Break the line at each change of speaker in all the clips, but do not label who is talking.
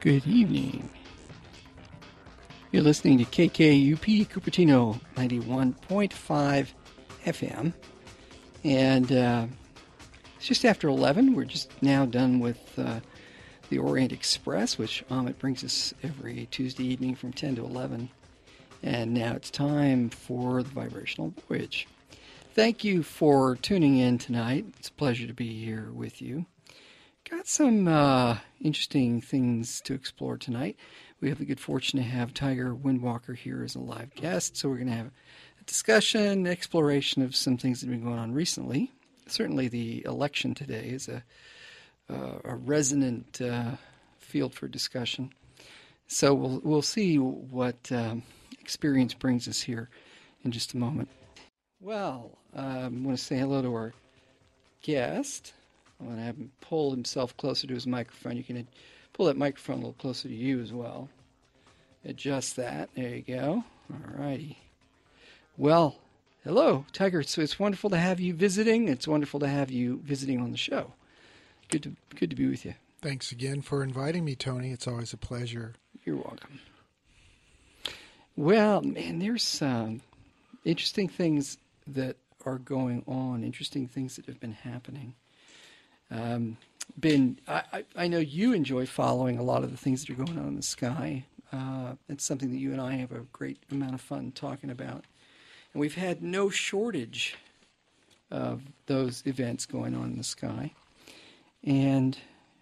Good evening. You're listening to KKUP Cupertino 91.5 FM. And it's just after 11. We're just now done with the Orient Express, which Amit brings us every Tuesday evening from 10 to 11. And now it's time for the Vibrational Voyage. Thank you for tuning in tonight. It's a pleasure to be here with you. Got some interesting things to explore tonight. We have the good fortune to have Tiger Windwalker here as a live guest, so we're going to have a discussion, exploration of some things that have been going on recently. Certainly the election today is a resonant field for discussion. So we'll see what experience brings us here in just a moment. Well, I want to say hello to our guest. I'm going to have him pull himself closer to his microphone. You can pull that microphone a little closer to you as well. Adjust that. There you go. All righty. Well, hello, Tiger. So it's wonderful to have you visiting. It's wonderful to have you visiting on the show. Good to be with you.
Thanks again for inviting me, Tony. It's always a pleasure.
You're welcome. Well, man, there's some interesting things that are going on, interesting things that have been happening. I know you enjoy following a lot of the things that are going on in the sky. It's something that you and I have a great amount of fun talking about. And we've had no shortage of those events going on in the sky. And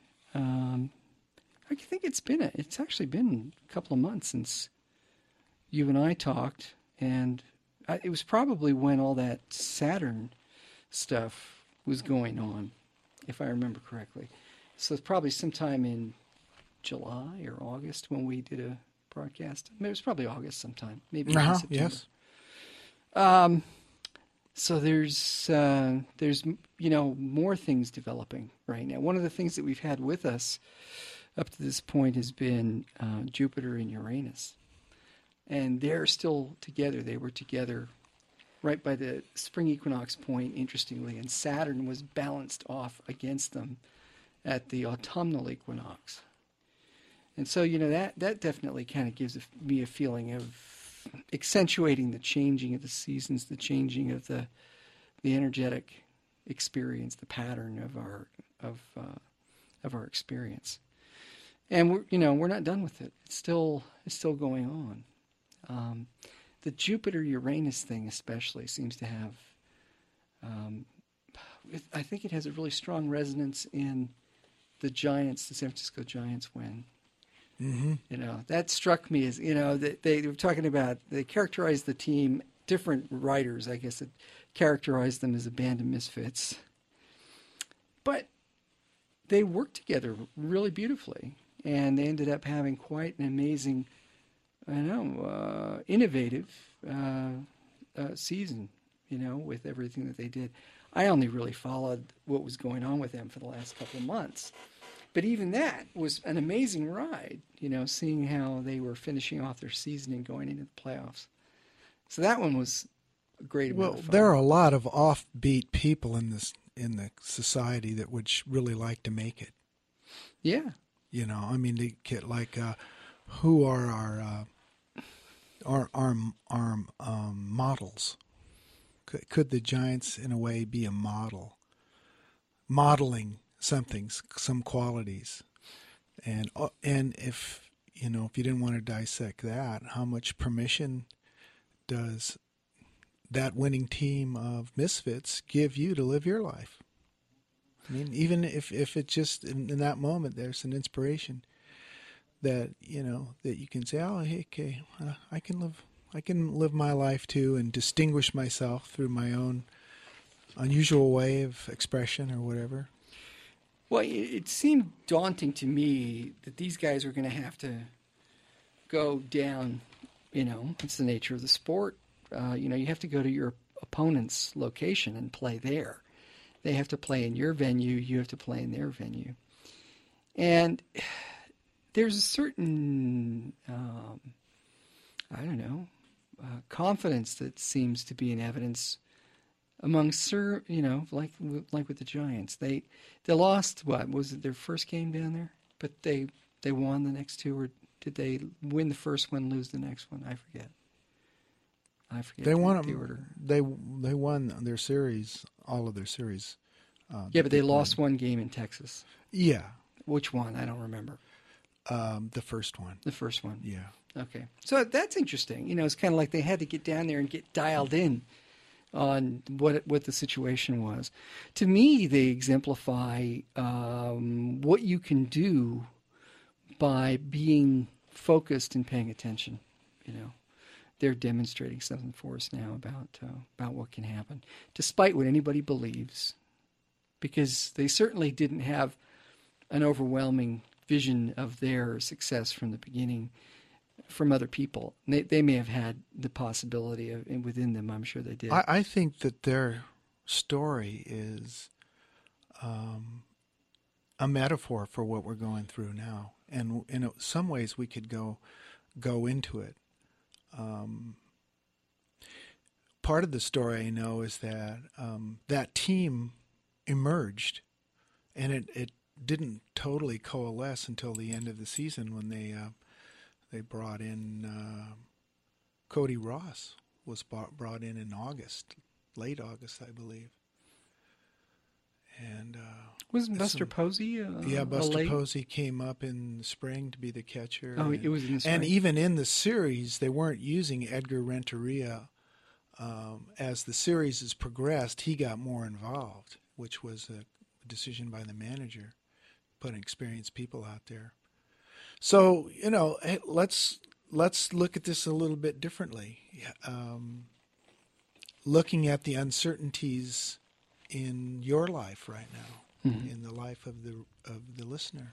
I think it's actually been a couple of months since you and I talked. And it was probably when all that Saturn stuff was going on, if I remember correctly. So it's probably sometime in July or August when we did a broadcast. It was probably August sometime, maybe in September.
Yes.
So there's more things developing right now. One of the things that we've had with us up to this point has been Jupiter and Uranus. And they're still together. They were together right by the spring equinox point, interestingly, and Saturn was balanced off against them at the autumnal equinox. And so, that definitely kind of gives me a feeling of accentuating the changing of the seasons, the changing of the energetic experience, the pattern of our experience. And we're not done with it. It's still going on. The Jupiter-Uranus thing especially seems to have, I think it has a really strong resonance in the Giants, the San Francisco Giants win. Mm-hmm. That struck me as, that they were talking about, they characterized the team, different writers, I guess, that characterized them as a band of misfits. But they worked together really beautifully, and they ended up having quite an amazing innovative season, with everything that they did. I only really followed what was going on with them for the last couple of months. But even that was an amazing ride, seeing how they were finishing off their season and going into the playoffs. So that one was a great amount of fun.
There are a lot of offbeat people in the society that would really like to make it.
Yeah.
They get like, who are our models? Could the Giants, in a way, be a model, modeling some qualities, and if you didn't want to dissect that, how much permission does that winning team of misfits give you to live your life? I mean, even if it just in that moment there's an inspiration that that you can say, oh, hey, okay, I can live my life too and distinguish myself through my own unusual way of expression or whatever.
Well, it seemed daunting to me that these guys are going to have to go down. It's the nature of the sport. You have to go to your opponent's location and play there. They have to play in your venue. You have to play in their venue. And there's a certain, confidence that seems to be in evidence among like with the Giants. They lost, what was it, their first game down there? But they They won the next two, or did they win the first one, lose the next one? I forget.
They won
the order.
They won their series, all of their series.
Yeah, but they lost one game in Texas.
Yeah.
Which one? I don't remember.
The first one.
The first one.
Yeah.
Okay. So that's interesting. You know, it's kind of like they had to get down there and get dialed in on what the situation was. To me, they exemplify what you can do by being focused and paying attention. You know, they're demonstrating something for us now about what can happen, despite what anybody believes, because they certainly didn't have an overwhelming vision of their success from the beginning from other people. They may have had the possibility of, and within them, I'm sure they did.
I think that their story is a metaphor for what we're going through now, and in some ways we could go into it. Part of the story I know is that that team emerged, and it didn't totally coalesce until the end of the season when they brought in Cody Ross was brought in August, late August, I believe. And
wasn't Buster Posey?
Buster Posey came up in the spring to be the catcher.
Oh, it was in the spring.
And even in the series, they weren't using Edgar Renteria. As the series has progressed, he got more involved, which was a decision by the manager, putting experienced people out there. So, you know, let's look at this a little bit differently. Looking at the uncertainties in your life right now, in the life of the listener.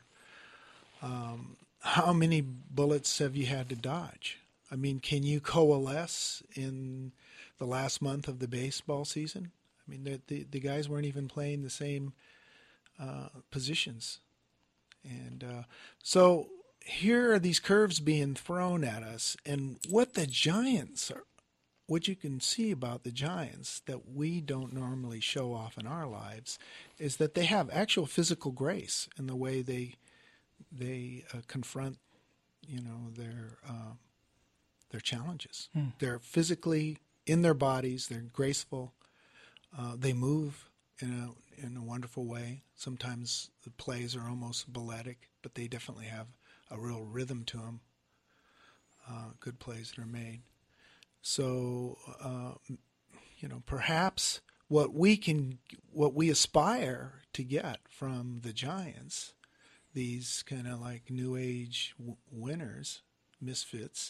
How many bullets have you had to dodge? I mean, can you coalesce in the last month of the baseball season? I mean, the guys weren't even playing the same positions. And so here are these curves being thrown at us. And what the Giants are, what you can see about the Giants that we don't normally show off in our lives is that they have actual physical grace in the way they confront, you know, their challenges. They're physically in their bodies. They're graceful. They move in a wonderful way. Sometimes the plays are almost balletic, but they definitely have a real rhythm to them. Good plays that are made. So, you know, perhaps what we aspire to get from the Giants, these kind of like new age winners, misfits,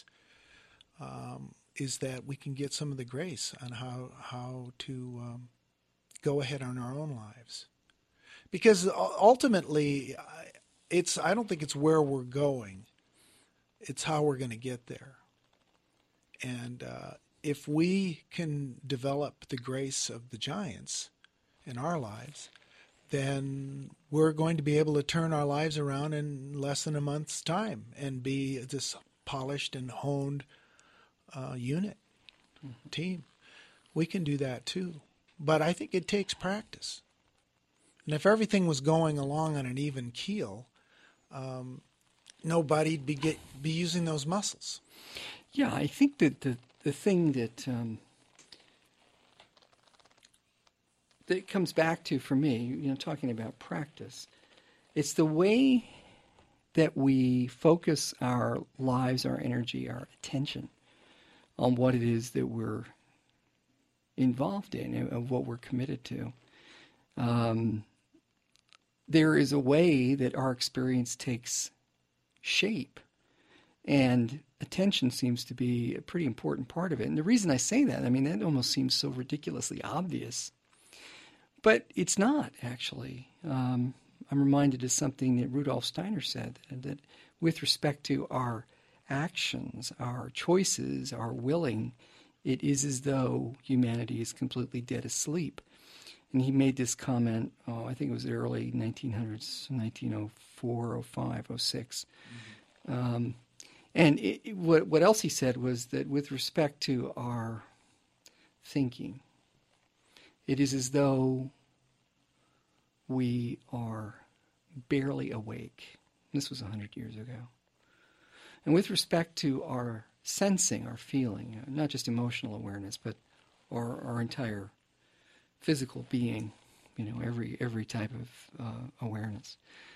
is that we can get some of the grace on how to go ahead on our own lives. Because ultimately, I don't think it's where we're going. It's how we're going to get there. And if we can develop the grace of the Giants in our lives, then we're going to be able to turn our lives around in less than a month's time and be this polished and honed unit, team. We can do that too. But I think it takes practice. And if everything was going along on an even keel, nobody'd be using those muscles.
Yeah, I think that the thing that that comes back to, for me, you know, talking about practice, it's the way that we focus our lives, our energy, our attention on what it is that we're involved in and what we're committed to. There is a way that our experience takes shape, and attention seems to be a pretty important part of it. And the reason I say that, I mean, that almost seems so ridiculously obvious, but it's not, actually. I'm reminded of something that Rudolf Steiner said, that with respect to our actions, our choices, our willing, it is as though humanity is completely dead asleep. And he made this comment, I think it was the early 1900s, 1904, 05, 06. And what else he said was that with respect to our thinking, it is as though we are barely awake. This was 100 years ago. And with respect to our sensing, our feeling, not just emotional awareness, but our entire physical being, every type of awareness,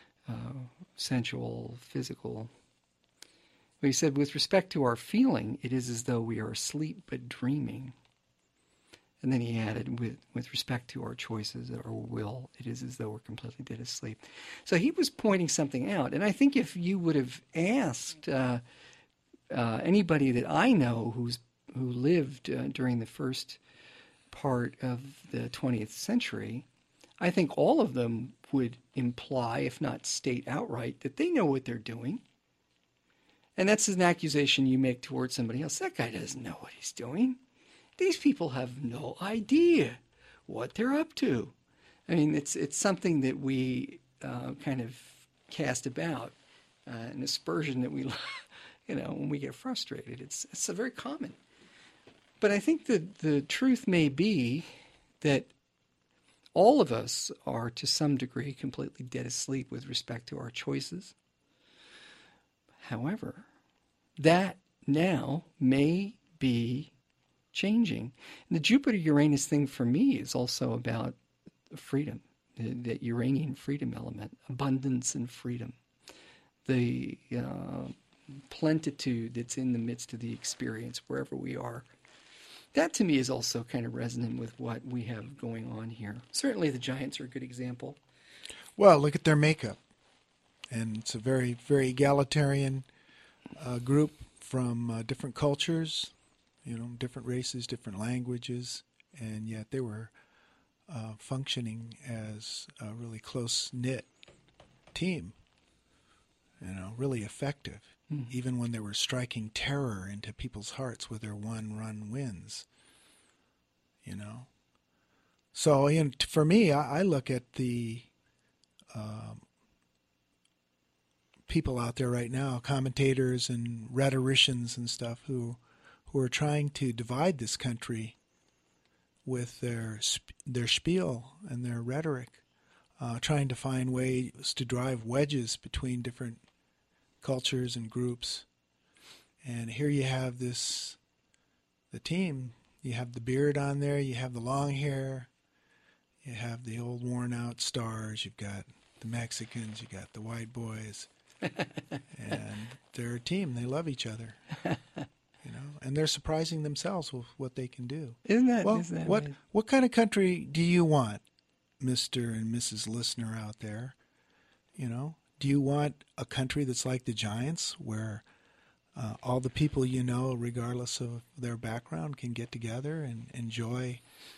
sensual, physical. But he said, with respect to our feeling, it is as though we are asleep but dreaming. And then he added, with respect to our choices, our will, it is as though we're completely dead asleep. So he was pointing something out. And I think if you would have asked anybody that I know who lived during the first part of the 20th century, I think all of them would imply, if not state outright, that they know what they're doing. And that's an accusation you make towards somebody else. That guy doesn't know what he's doing. These people have no idea what they're up to. I mean, it's something that we kind of cast about, an aspersion that we, when we get frustrated. It's very common. But I think that the truth may be that all of us are, to some degree, completely dead asleep with respect to our choices. However, that now may be changing. And the Jupiter-Uranus thing for me is also about freedom, that Uranian freedom element, abundance and freedom, the plenitude that's in the midst of the experience wherever we are. That to me is also kind of resonant with what we have going on here. Certainly the Giants are a good example.
Well, look at their makeup. And it's a very, very egalitarian group from different cultures, different races, different languages, and yet they were functioning as a really close-knit team, really effective, even when they were striking terror into people's hearts with their one-run wins, So for me, I look at the people out there right now, commentators and rhetoricians and stuff, who are trying to divide this country with their spiel and their rhetoric, trying to find ways to drive wedges between different cultures and groups. And here you have the team. You have the beard on there, you have the long hair, you have the old worn out stars, you've got the Mexicans, you got the white boys, and they're a team. They love each other. And they're surprising themselves with what they can do.
Isn't that
what kind of country do you want, Mr. and Mrs. Listener out there? Do you want a country that's like the Giants, where all the people regardless of their background, can get together and enjoy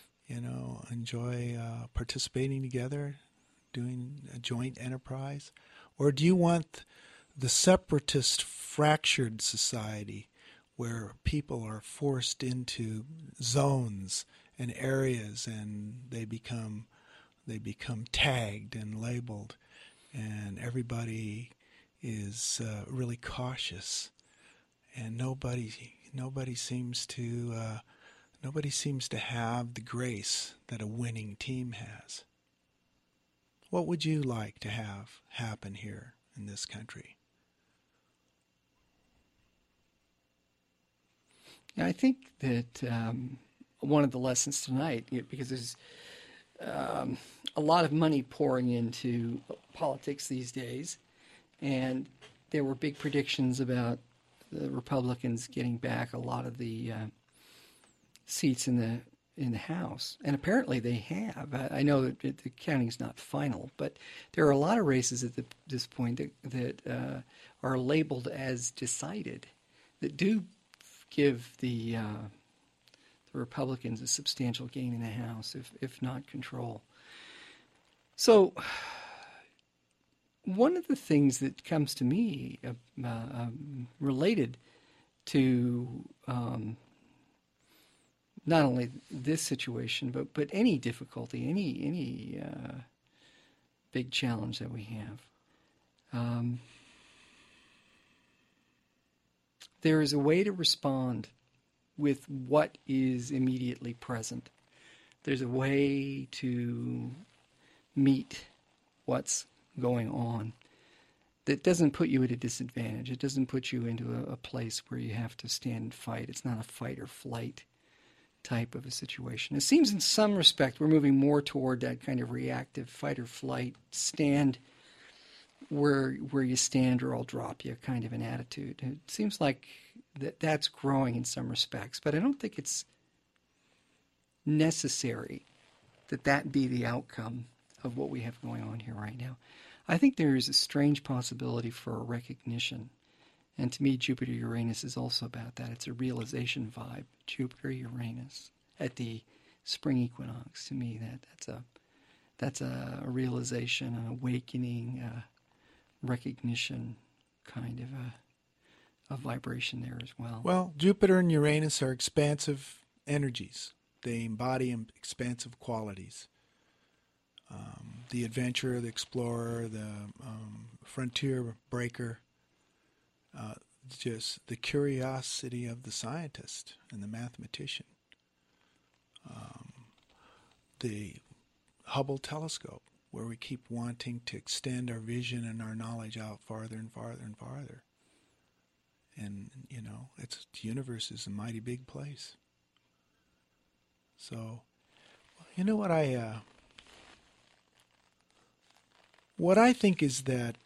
participating together, doing a joint enterprise? Or do you want the separatist, fractured society where people are forced into zones and areas, and they become tagged and labeled, and everybody is really cautious, and nobody seems to have the grace that a winning team has? What would you like to have happen here in this country?
I think that one of the lessons tonight, because there's a lot of money pouring into politics these days, and there were big predictions about the Republicans getting back a lot of the seats in the House, and apparently they have. I know that the counting's not final, but there are a lot of races at this point that are labeled as decided, that do give the Republicans a substantial gain in the House, if not control. So one of the things that comes to me related to not only this situation, but any difficulty, any big challenge that we have, there is a way to respond with what is immediately present. There's a way to meet what's going on. that doesn't put you at a disadvantage. It doesn't put you into a place where you have to stand and fight. It's not a fight or flight type of a situation. It seems in some respect we're moving more toward that kind of reactive fight or flight, stand where you stand or I'll drop you kind of an attitude. It seems like that's growing in some respects, but I don't think it's necessary that be the outcome of what we have going on here right now. I think there is a strange possibility for a recognition. And to me, Jupiter-Uranus is also about that. It's a realization vibe. Jupiter-Uranus at the spring equinox. To me, that's a realization, an awakening, recognition kind of a vibration there as well.
Well, Jupiter and Uranus are expansive energies. They embody expansive qualities. The adventurer, the explorer, the frontier breaker, just the curiosity of the scientist and the mathematician. The Hubble telescope, where we keep wanting to extend our vision and our knowledge out farther and farther and farther. And, the universe is a mighty big place. So, what I think is that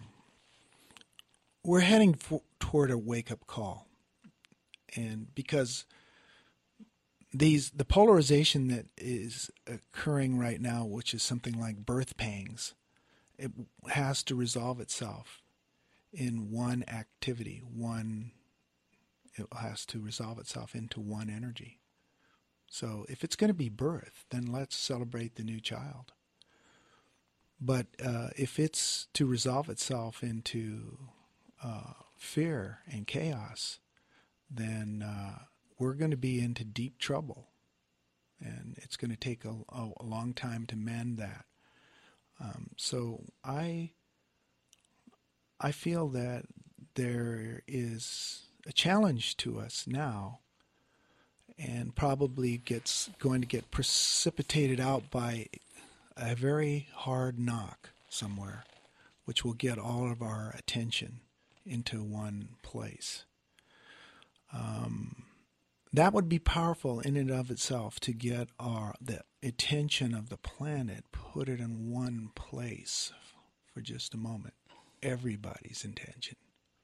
we're heading toward a wake-up call. And because the polarization that is occurring right now, which is something like birth pangs, it has to resolve itself in one activity. It has to resolve itself into one energy. So if it's going to be birth, then let's celebrate the new child. But if it's to resolve itself into fear and chaos, then we're going to be into deep trouble. And it's going to take a long time to mend that. So I feel that there is a challenge to us now, and probably going to get precipitated out by a very hard knock somewhere, which will get all of our attention into one place. That would be powerful in and of itself, to get the attention of the planet, put it in one place for just a moment. Everybody's intention.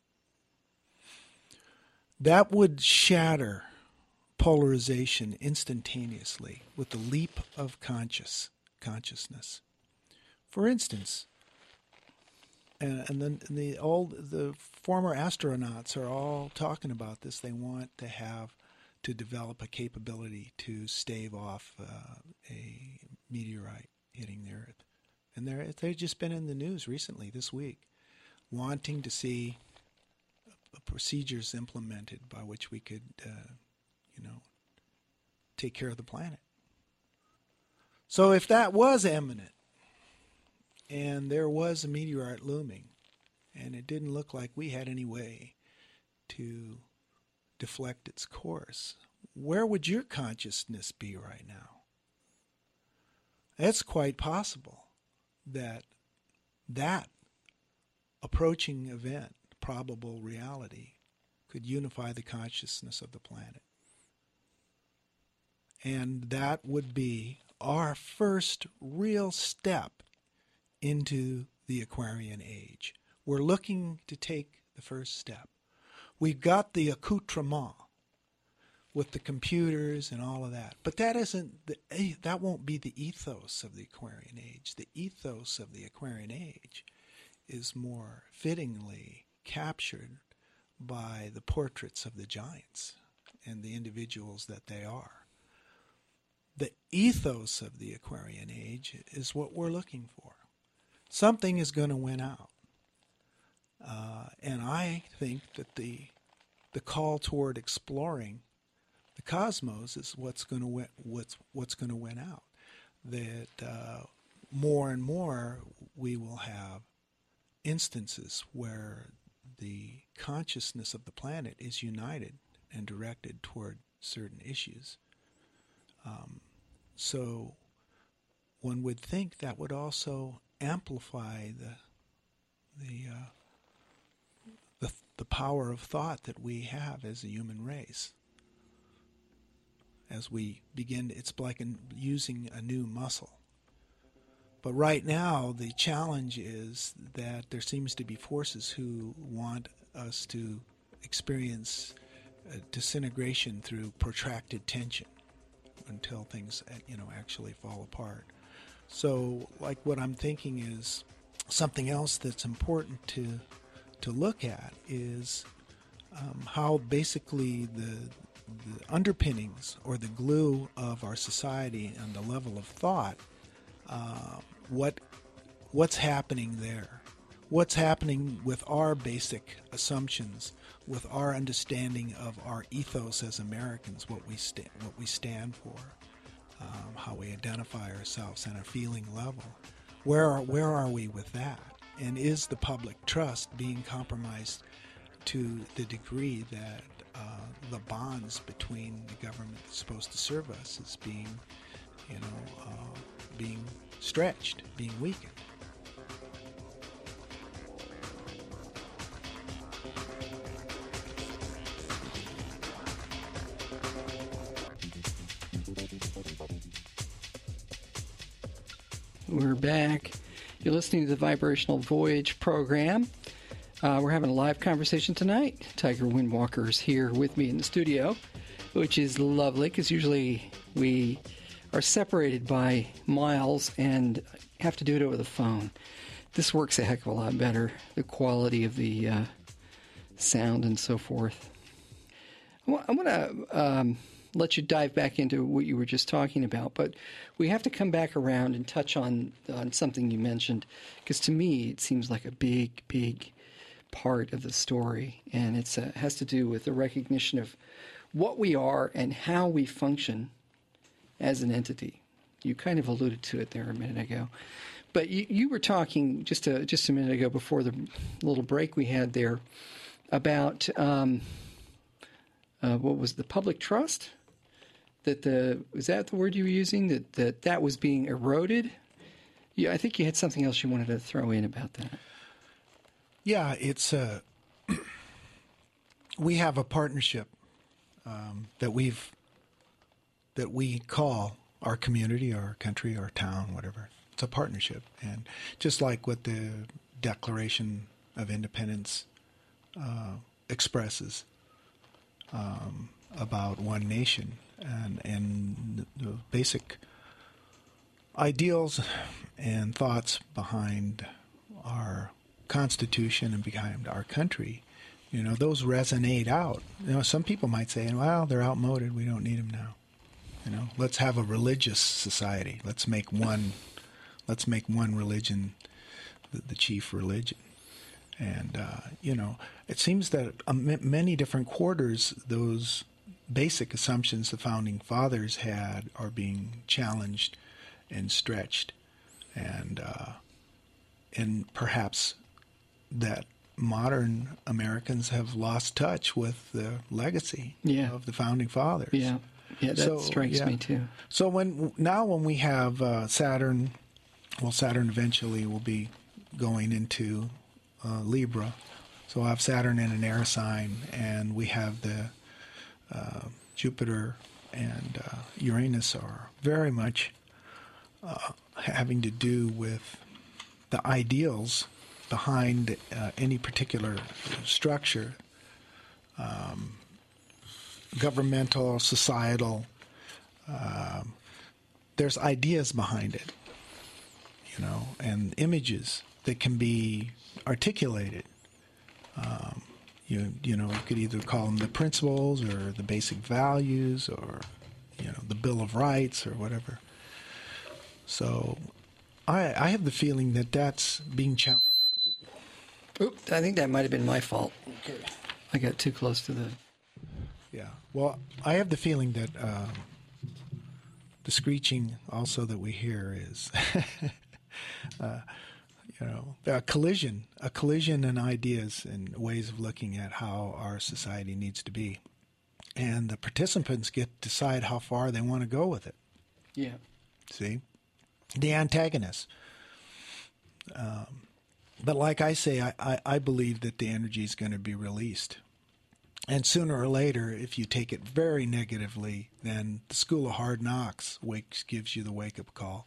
That would shatter polarization instantaneously with the leap of consciousness. For instance, and then the former astronauts are all talking about this. They want to develop a capability to stave off a meteorite hitting the Earth. And they've just been in the news recently, this week, wanting to see procedures implemented by which we could, take care of the planet. So if that was imminent, and there was a meteorite looming, and it didn't look like we had any way to deflect its course, where would your consciousness be right now? It's quite possible that approaching event, probable reality, could unify the consciousness of the planet. And that would be our first real step into the Aquarian age. We're looking to take the first step. We've got the accoutrement with the computers and all of that. But that won't be the ethos of the Aquarian age. The ethos of the Aquarian age is more fittingly captured by the portraits of the giants and the individuals that they are. The ethos of the Aquarian age is what we're looking for. Something is going to win out. And I think that the call toward exploring the cosmos is what's going to win out. That more and more we will have instances where the consciousness of the planet is united and directed toward certain issues. So one would think that would also amplify the the power of thought that we have as a human race. As we begin, it's like using a new muscle. But right now, the challenge is that there seems to be forces who want us to experience disintegration through protracted tension until things, actually fall apart. So, like, what I'm thinking is something else that's important to look at is how basically the underpinnings or the glue of our society and the level of thought, what's happening there, what's happening with our basic assumptions, with our understanding of our ethos as Americans, what we stand for, how we identify ourselves on a feeling level. Where are we with that? And is the public trust being compromised to the degree that the bonds between the government that's supposed to serve us is being stretched, being weakened?
We're back. You're listening to the Vibrational Voyage program. We're having a live conversation tonight. Tiger Windwalker is here with me in the studio, which is lovely because usually we are separated by miles and have to do it over the phone. This works a heck of a lot better, the quality of the sound and so forth. I want to let you dive back into what you were just talking about, but we have to come back around and touch on something you mentioned, because to me it seems like a big part of the story, and it has to do with the recognition of what we are and how we function as an entity. You kind of alluded to it there a minute ago, but you were talking just a minute ago before the little break we had there about what was the public trust? Was that the word you were using? That was being eroded? Yeah, I think you had something else you wanted to throw in about that.
Yeah, it's we have a partnership that we call our community, our country, our town, whatever. It's a partnership, and just like what the Declaration of Independence expresses about one nation, and the basic ideals and thoughts behind our Constitution and behind our country, those resonate out. Some people might say, well, they're outmoded, we don't need them now. Let's have a religious society. Let's make one religion the chief religion. And, it seems that many different quarters, those basic assumptions the Founding Fathers had are being challenged and stretched. And perhaps that modern Americans have lost touch with the legacy of the Founding Fathers.
Yeah, that strikes me too.
So when we have Saturn, Saturn eventually will be going into Libra. So we'll have Saturn in an air sign, and we have the Jupiter and Uranus are very much having to do with the ideals behind any particular structure, governmental, societal. There's ideas behind it, and images that can be articulated. You could either call them the principles or the basic values or, the Bill of Rights or whatever. So I have the feeling that that's being challenged.
Oops, I think that might have been my fault. Okay. I got too close to the...
Yeah. Well, I have the feeling that the screeching also that we hear is, a collision in ideas and ways of looking at how our society needs to be. And the participants get to decide how far they want to go with it.
Yeah.
See? The antagonists. But like I say, I believe that the energy is going to be released. And sooner or later, if you take it very negatively, then the school of hard knocks gives you the wake-up call.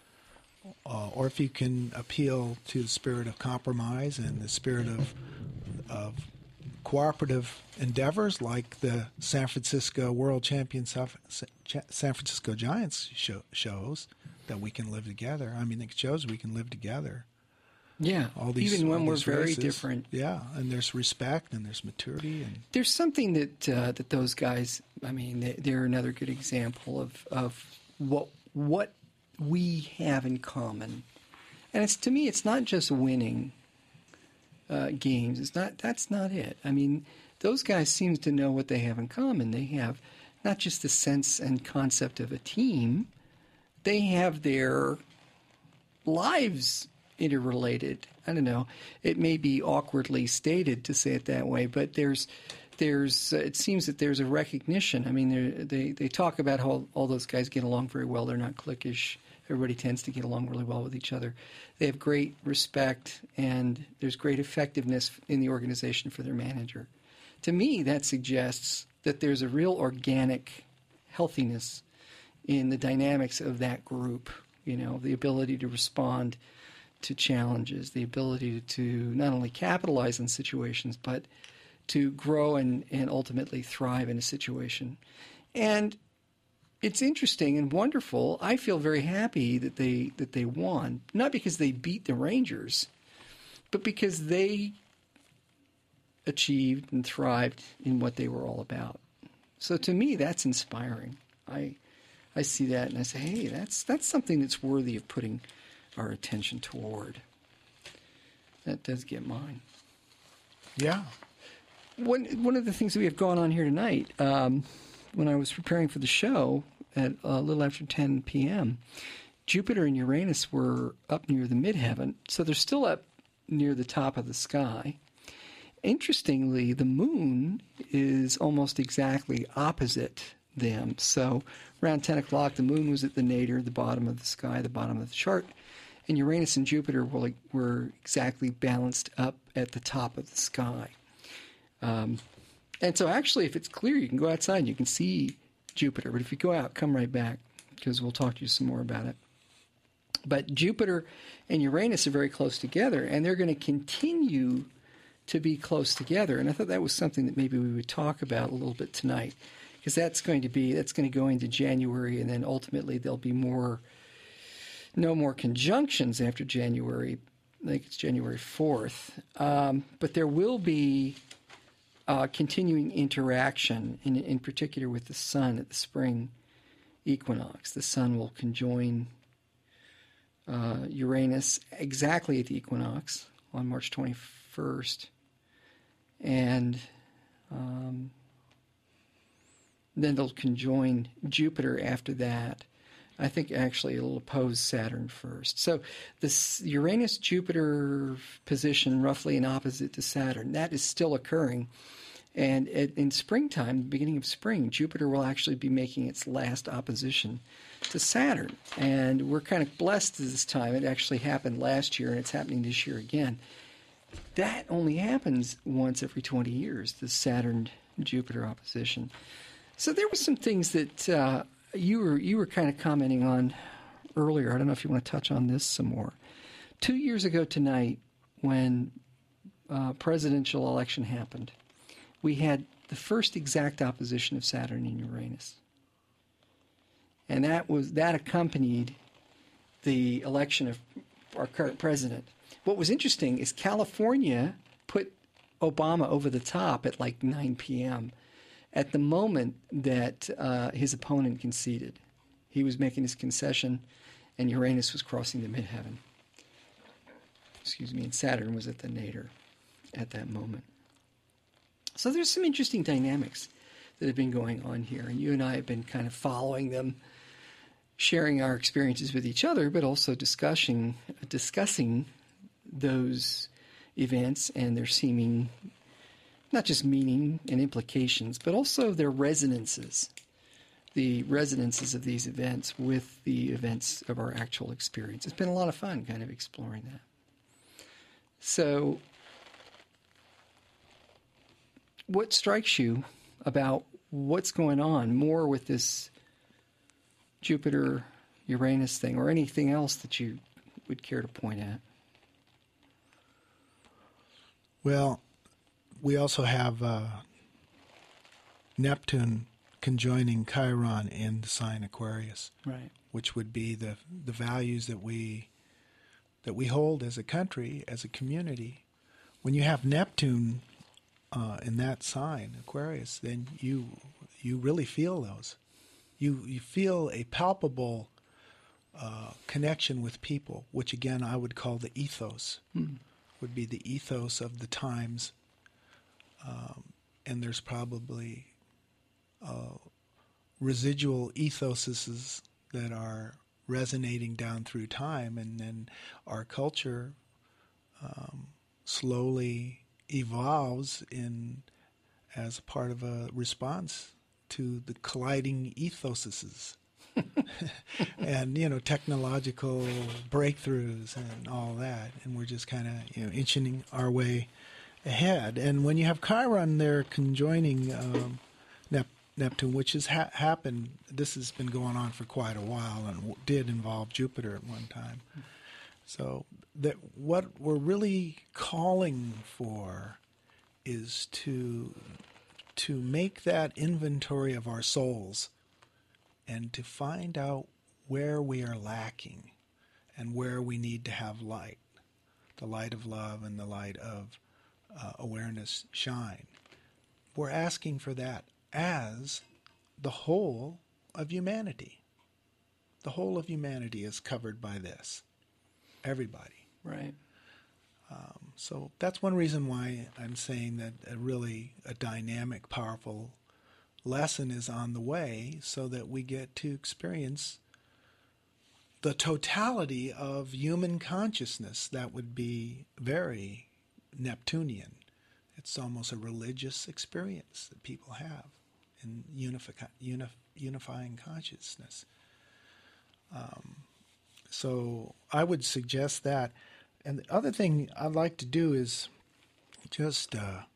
Or if you can appeal to the spirit of compromise and the spirit of cooperative endeavors like the San Francisco World Champion San Francisco Giants shows that we can live together. I mean, it shows we can live together.
Yeah, even when we're very different.
Yeah, and there's respect and there's maturity. And
there's something that those guys, I mean, they're another good example of what we have in common. And to me, it's not just winning games. That's not it. I mean, those guys seem to know what they have in common. They have not just the sense and concept of a team, they have their lives interrelated. I don't know. It may be awkwardly stated to say it that way, but there's it seems that there's a recognition. I mean, they talk about how all those guys get along very well. They're not cliquish. Everybody tends to get along really well with each other. They have great respect, and there's great effectiveness in the organization for their manager. To me, that suggests that there's a real organic healthiness in the dynamics of that group. You know, the ability to respond to challenges, the ability to not only capitalize on situations, but to grow and ultimately thrive in a situation. And it's interesting and wonderful. I feel very happy that they won, not because they beat the Rangers, but because they achieved and thrived in what they were all about. So to me, that's inspiring. I see that and I say, hey, that's something that's worthy of putting our attention toward. That does get mine.
Yeah.
One of the things that we have going on here tonight, when I was preparing for the show at a little after 10 p.m., Jupiter and Uranus were up near the midheaven, so they're still up near the top of the sky. Interestingly, the moon is almost exactly opposite them. So around 10 o'clock, the moon was at the nadir, the bottom of the sky, the bottom of the chart, and Uranus and Jupiter were exactly balanced up at the top of the sky. And so actually, if it's clear, you can go outside and you can see Jupiter. But if you go out, come right back, because we'll talk to you some more about it. But Jupiter and Uranus are very close together, and they're going to continue to be close together. And I thought that was something that maybe we would talk about a little bit tonight, because that's going to go into January, and then ultimately there'll be no more conjunctions after January. I think it's January 4th. But there will be continuing interaction, in particular with the sun at the spring equinox. The sun will conjoin Uranus exactly at the equinox on March 21st. And then they'll conjoin Jupiter after that. I think actually it'll oppose Saturn first. So this Uranus-Jupiter position, roughly in opposite to Saturn, that is still occurring. And in springtime, beginning of spring, Jupiter will actually be making its last opposition to Saturn. And we're kind of blessed this time. It actually happened last year, and it's happening this year again. That only happens once every 20 years, the Saturn-Jupiter opposition. So there were some things that you were kind of commenting on earlier. I don't know if you want to touch on this some more. 2 years ago tonight, when presidential election happened, we had the first exact opposition of Saturn and Uranus. And that accompanied the election of our current president. What was interesting is California put Obama over the top at like 9 p.m. at the moment that his opponent conceded. He was making his concession, and Uranus was crossing the midheaven. And Saturn was at the nadir at that moment. So there's some interesting dynamics that have been going on here, and you and I have been kind of following them, sharing our experiences with each other, but also discussing those events and their seeming, not just meaning and implications, but also their resonances, the resonances of these events with the events of our actual experience. It's been a lot of fun kind of exploring that. So, what strikes you about what's going on more with this Jupiter Uranus thing, or anything else that you would care to point at?
Well, we also have Neptune conjoining Chiron in the sign Aquarius,
Right.
which would be the values that we hold as a country, as a community. When you have Neptune in that sign, Aquarius, then you really feel those. You feel a palpable connection with people, which again I would call the ethos. Would be the ethos of the times, and there's probably residual ethoses that are resonating down through time, and then our culture slowly evolves as a part of a response to the colliding ethoses. And technological breakthroughs and all that, and we're just kind of inching our way ahead. And when you have Chiron there conjoining Neptune, which has happened, this has been going on for quite a while, and did involve Jupiter at one time. So that what we're really calling for is to make that inventory of our souls, and to find out where we are lacking and where we need to have light, the light of love and the light of awareness shine. We're asking for that as the whole of humanity. The whole of humanity is covered by this. Everybody.
Right.
So that's one reason why I'm saying that a dynamic, powerful lesson is on the way, so that we get to experience the totality of human consciousness. That would be very Neptunian. It's almost a religious experience that people have in unifying consciousness. So I would suggest that. And the other thing I'd like to do is just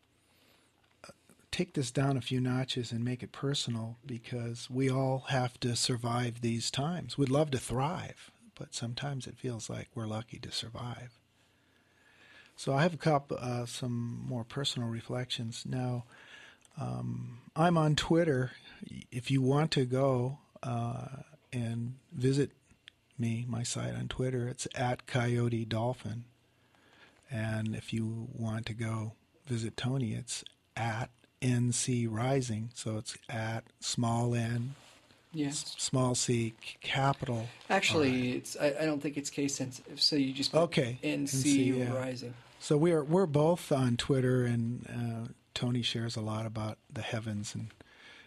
take this down a few notches and make it personal, because we all have to survive these times. We'd love to thrive, but sometimes it feels like we're lucky to survive. So I have some more personal reflections. Now, I'm on Twitter. If you want to go and visit me, my site on Twitter, it's @CoyoteDolphin. And if you want to go visit Tony, it's @NC Rising. So it's small n, small c, capital.
Actually, it's I don't think it's case sensitive. So you just put NC Rising.
So we're both on Twitter, and Tony shares a lot about the heavens and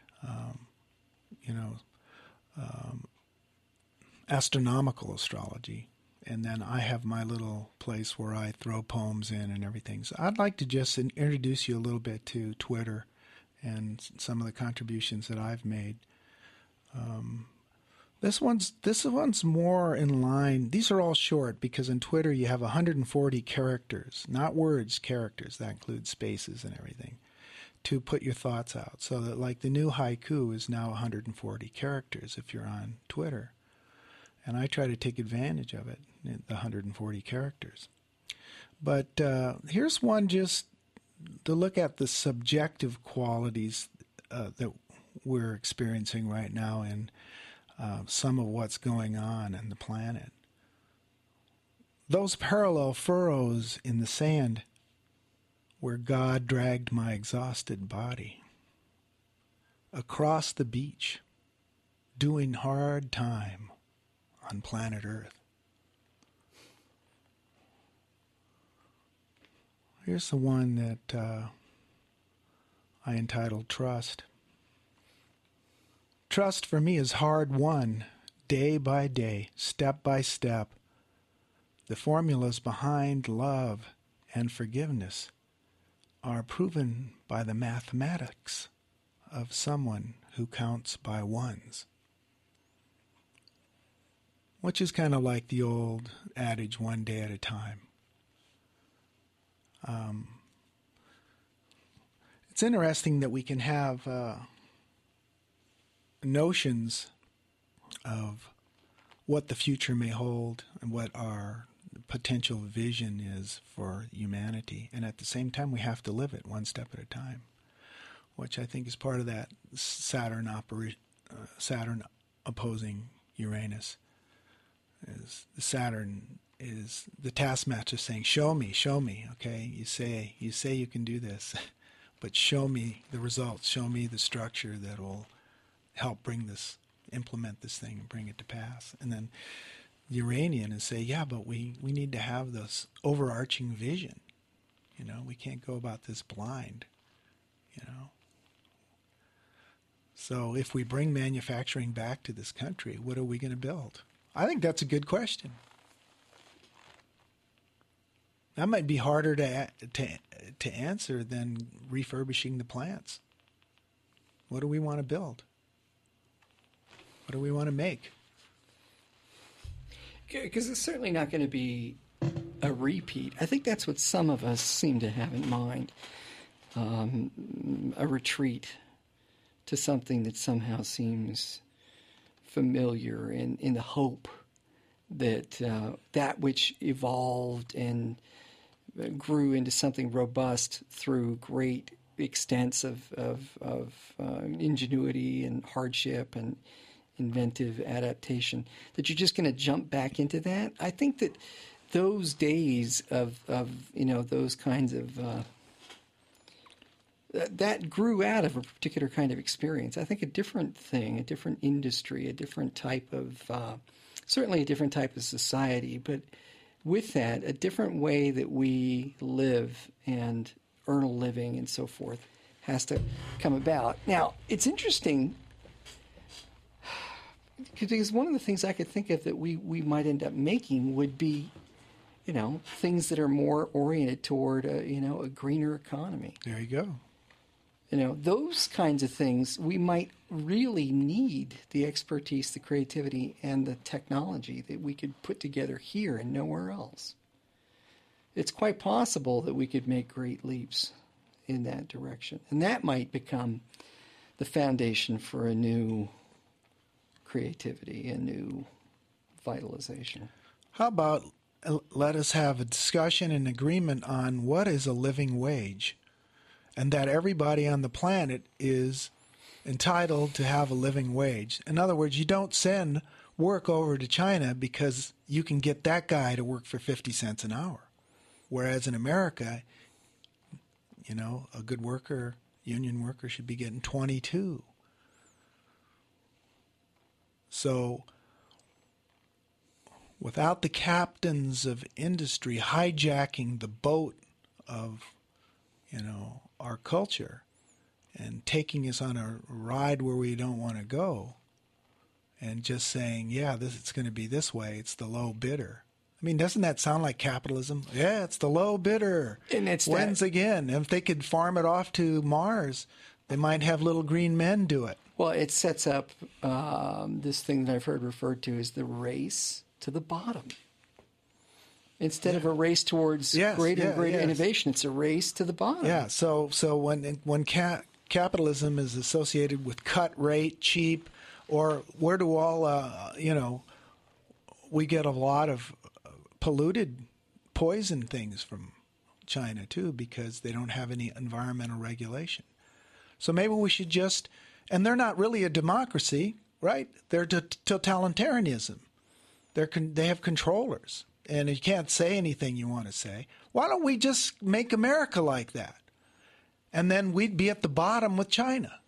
astronomical astrology. And then I have my little place where I throw poems in and everything. So I'd like to just introduce you a little bit to Twitter and some of the contributions that I've made. This one's more in line. These are all short, because in Twitter you have 140 characters, not words, characters. That includes spaces and everything, to put your thoughts out. So that, like, the new haiku is now 140 characters if you're on Twitter. And I try to take advantage of it, the 140 characters. But here's one just to look at the subjective qualities that we're experiencing right now in some of what's going on in the planet. Those parallel furrows in the sand where God dragged my exhausted body across the beach, doing hard time on planet Earth. Here's the one that I entitled Trust. Trust for me is hard won, day by day, step by step. The formulas behind love and forgiveness are proven by the mathematics of someone who counts by ones. Which is kind of like the old adage, one day at a time. It's interesting that we can have notions of what the future may hold and what our potential vision is for humanity, and at the same time we have to live it one step at a time, which I think is part of that Saturn opposing Uranus. Is Saturn is the taskmaster saying, show me, okay? You say you can do this, but show me the results, show me the structure that will help implement this thing and bring it to pass. And then the Uranian is say, yeah, but we need to have this overarching vision. We can't go about this blind, So if we bring manufacturing back to this country, what are we going to build? I think that's a good question. That might be harder to answer than refurbishing the plants. What do we want to build? What do we want to make?
Because it's certainly not going to be a repeat. I think that's what some of us seem to have in mind, a retreat to something that somehow seems familiar in the hope that that which evolved and grew into something robust through great extents of ingenuity and hardship and inventive adaptation, that you're just going to jump back into that. I think that those days of those kinds of that grew out of a particular kind of experience. I think a different thing, a different industry, a different type of certainly a different type of society, but with that, a different way that we live and earn a living and so forth has to come about. Now, it's interesting because one of the things I could think of that we might end up making would be, things that are more oriented toward a greener economy.
There you go.
Those kinds of things, we might really need the expertise, the creativity, and the technology that we could put together here and nowhere else. It's quite possible that we could make great leaps in that direction. And that might become the foundation for a new creativity, a new vitalization.
How about let us have a discussion and agreement on what is a living wage, and that everybody on the planet is entitled to have a living wage. In other words, you don't send work over to China because you can get that guy to work for 50 cents an hour. Whereas in America, a good worker, union worker, should be getting 22. So without the captains of industry hijacking the boat of, our culture and taking us on a ride where we don't want to go and just saying, it's going to be this way, it's the low bidder. I mean, doesn't that sound like capitalism? Yeah, it's the low bidder.
And it's
wins again. If they could farm it off to Mars, they might have little green men do it.
Well, it sets up this thing that I've heard referred to as the race to the bottom. Instead of a race towards greater and greater innovation, it's a race to the bottom.
Yeah. So when capitalism is associated with cut rate, cheap, or where do all we get a lot of polluted poison things from China too, because they don't have any environmental regulation. So maybe we should just, and they're not really a democracy, right? They're totalitarianism. They have controllers, and you can't say anything you want to say. Why don't we just make America like that? And then we'd be at the bottom with China.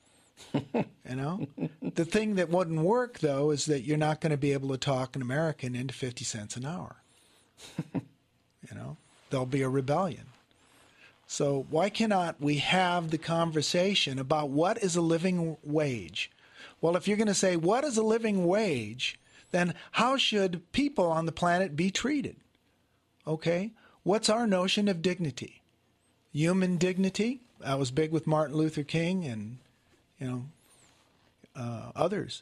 The thing that wouldn't work, though, is that you're not going to be able to talk an American into 50 cents an hour. There'll be a rebellion. So why cannot we have the conversation about what is a living wage? Well, if you're going to say what is a living wage, then how should people on the planet be treated? Okay, what's our notion of dignity? Human dignity? That was big with Martin Luther King and others.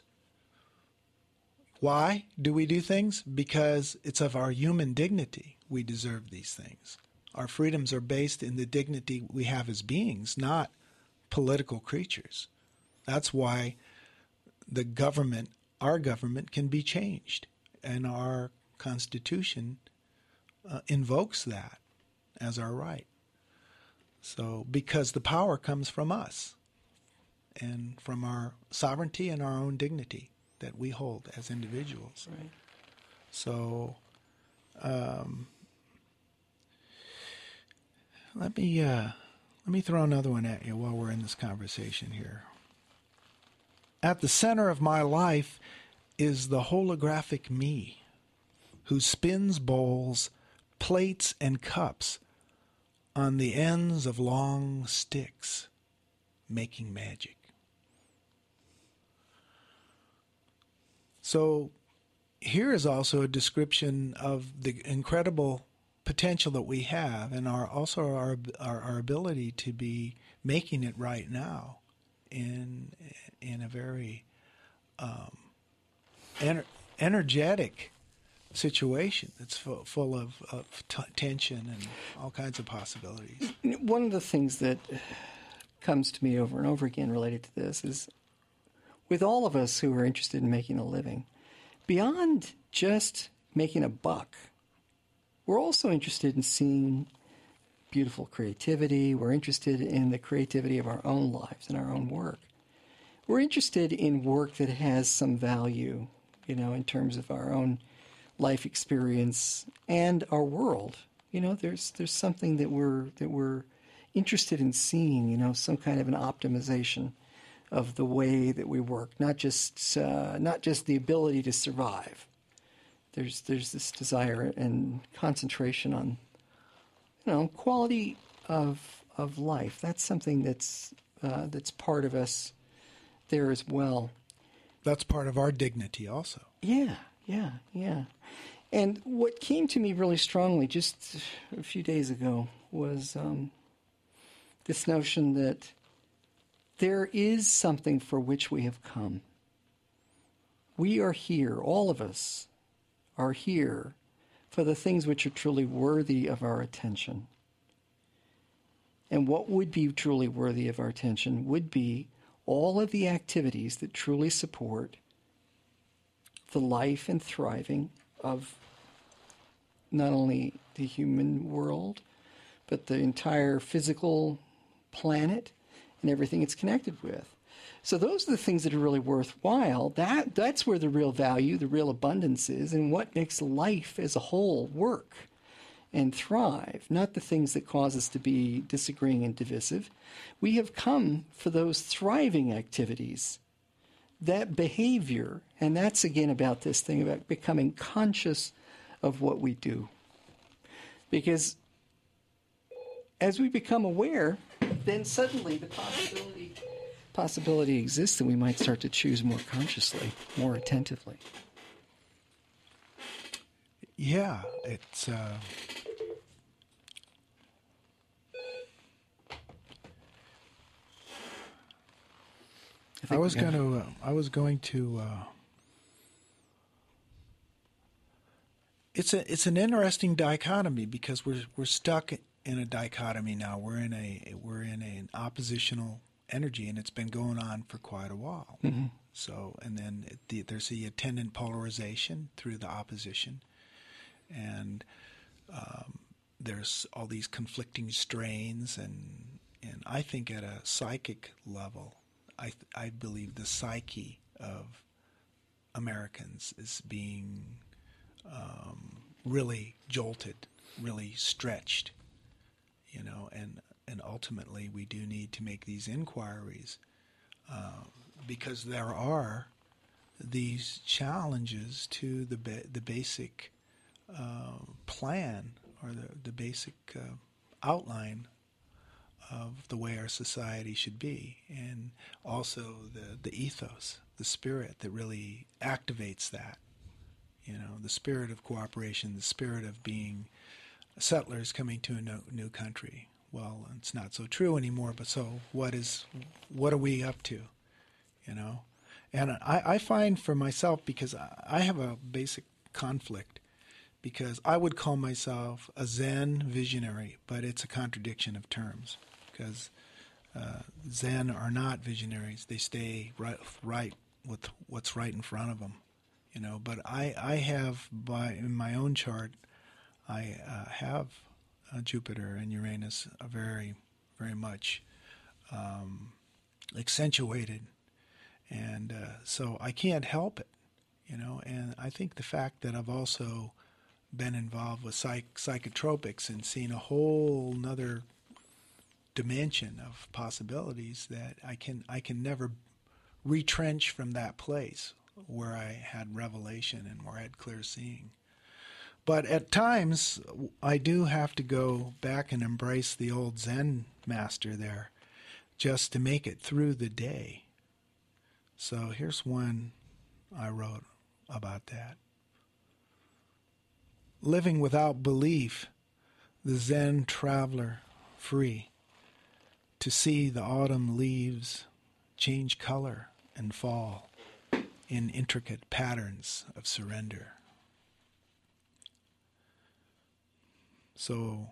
Why do we do things? Because it's of our human dignity we deserve these things. Our freedoms are based in the dignity we have as beings, not political creatures. That's why the government, our government, can be changed, and our Constitution invokes that as our right. So, because the power comes from us and from our sovereignty and our own dignity that we hold as individuals.
Right.
So, let me throw another one at you while we're in this conversation here. At the center of my life is the holographic me, who spins bowls, plates, and cups on the ends of long sticks, making magic. So here is also a description of the incredible potential that we have, and our ability to be making it right now in a very energetic situation that's full of tension and all kinds of possibilities.
One of the things that comes to me over and over again related to this is, with all of us who are interested in making a living, beyond just making a buck, we're also interested in seeing beautiful creativity. We're interested in the creativity of our own lives and our own work. We're interested in work that has some value, in terms of our own life experience and our world. There's something that we're interested in seeing, some kind of an optimization of the way that we work, not just the ability to survive. There's this desire and concentration on, quality of life. That's something that's part of us there as well.
That's part of our dignity also.
Yeah. And what came to me really strongly just a few days ago was this notion that there is something for which we have come. We are here, all of us are here for the things which are truly worthy of our attention. And what would be truly worthy of our attention would be all of the activities that truly support the life and thriving of not only the human world, but the entire physical planet and everything it's connected with. So those are the things that are really worthwhile. That's where the real value, the real abundance is, and what makes life as a whole work and thrive, not the things that cause us to be disagreeing and divisive. We have come for those thriving activities, that behavior, and that's again about this thing about becoming conscious of what we do. Because as we become aware, then suddenly the possibility exists that we might start to choose more consciously, more attentively.
Yeah, it's I was going to it's an interesting dichotomy, because we're stuck in a dichotomy now. We're in an oppositional energy, and it's been going on for quite a while.
Mm-hmm.
So, and then there's the attendant polarization through the opposition, and there's all these conflicting strains, and I think at a psychic level, I believe the psyche of Americans is being really jolted, really stretched, and ultimately we do need to make these inquiries because there are these challenges to the basic plan or the basic outline of the way our society should be, and also the ethos, the spirit that really activates that. The spirit of cooperation, the spirit of being settlers coming to a new country. Well, it's not so true anymore, but so what are we up to? And I find for myself, because I have a basic conflict because I would call myself a Zen visionary, but it's a contradiction of terms, because Zen are not visionaries. They stay right with what's right in front of them, But I have, in my own chart, I have Jupiter and Uranus are very, very much accentuated, and so I can't help it, And I think the fact that I've also been involved with psychotropics and seen a whole nother dimension of possibilities, that I can never retrench from that place where I had revelation and where I had clear seeing. But at times, I do have to go back and embrace the old Zen master there just to make it through the day. So here's one I wrote about that. Living without belief, the Zen traveler free, to see the autumn leaves change color and fall in intricate patterns of surrender. So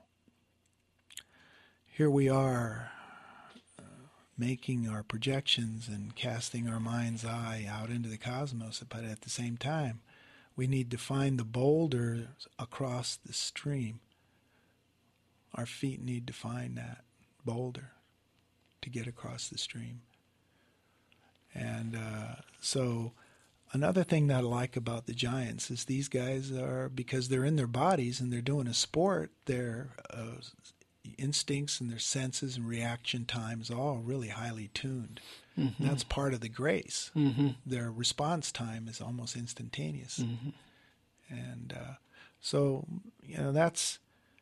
here we are, making our projections and casting our mind's eye out into the cosmos, but at the same time, we need to find the boulders across the stream. Our feet need to find that boulder to get across the stream. And so another thing that I like about the giants is these guys are, because they're in their bodies and they're doing a sport, their instincts and their senses and reaction times all really highly tuned. Mm-hmm. That's part of the grace. Mm-hmm. Their response time is almost instantaneous. Mm-hmm. And so, that's...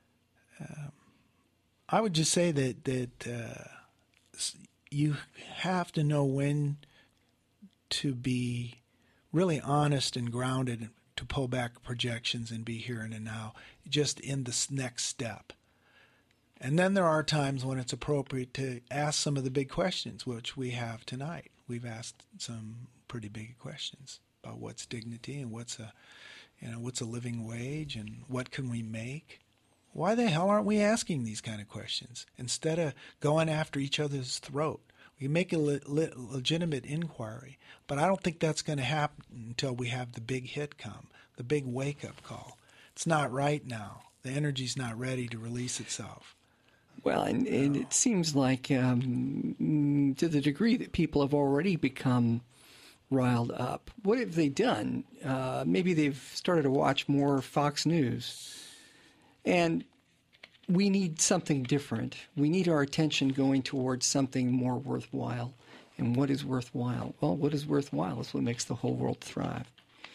I would just say that you have to know when to be really honest and grounded, to pull back projections and be here and now, just in this next step. And then there are times when it's appropriate to ask some of the big questions, which we have tonight. We've asked some pretty big questions about what's dignity and what's a living wage and what can we make. Why the hell aren't we asking these kind of questions instead of going after each other's throat? We make a legitimate inquiry, but I don't think that's going to happen until we have the big hit come, the big wake-up call. It's not right now. The energy's not ready to release itself.
Well, and it seems like to the degree that people have already become riled up, what have they done? Maybe they've started to watch more Fox News. And we need something different. We need our attention going towards something more worthwhile. And what is worthwhile? Well, what is worthwhile is what makes the whole world thrive.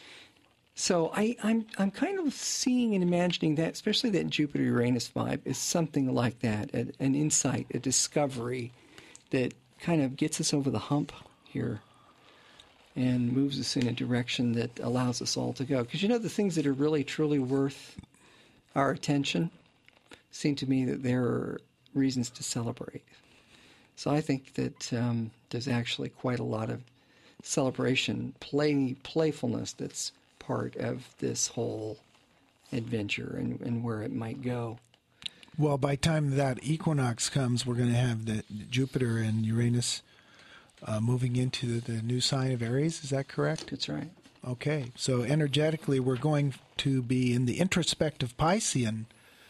So I'm kind of seeing and imagining that, especially that Jupiter-Uranus vibe, is something like that, an insight, a discovery that kind of gets us over the hump here and moves us in a direction that allows us all to go. Because the things that are really, truly worth our attention seem to me that there are reasons to celebrate. So I think that there's actually quite a lot of celebration, playfulness that's part of this whole adventure and where it might go.
Well, by the time that equinox comes, we're going to have the Jupiter and Uranus moving into the new sign of Aries. Is that correct?
That's right.
Okay, so energetically we're going to be in the introspective Piscean.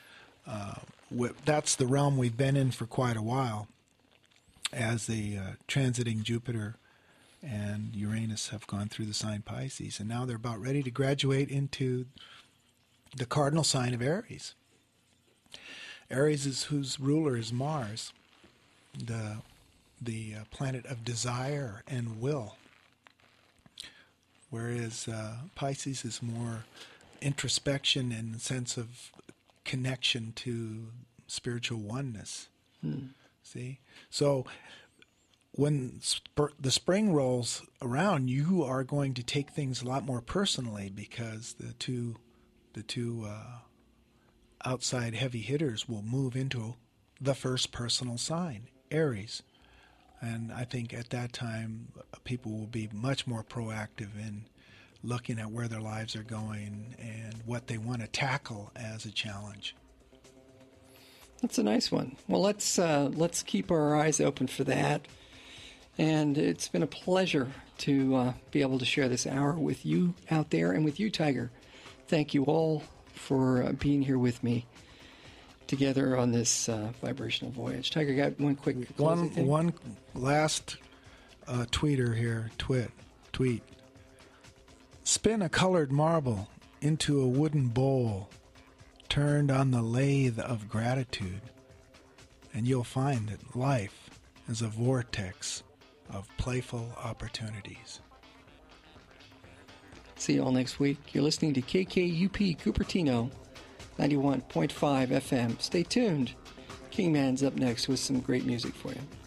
That's the realm we've been in for quite a while, as the transiting Jupiter and Uranus have gone through the sign Pisces, and now they're about ready to graduate into the cardinal sign of Aries. Aries is whose ruler is Mars, the planet of desire and will. Whereas Pisces is more introspection and a sense of connection to spiritual oneness. See? So when the spring rolls around, you are going to take things a lot more personally, because the two outside heavy hitters will move into the first personal sign, Aries. And I think at that time, people will be much more proactive in looking at where their lives are going and what they want to tackle as a challenge.
That's a nice one. Well, let's keep our eyes open for that. And it's been a pleasure to be able to share this hour with you out there and with you, Tiger. Thank you all for being here with me together on this vibrational voyage. Tiger, got one quick
one last tweeter here. Tweet. Spin a colored marble into a wooden bowl turned on the lathe of gratitude, and you'll find that life is a vortex of playful opportunities.
See you all next week. You're listening to KKUP Cupertino, 91.5 FM. Stay tuned. King Man's up next with some great music for you.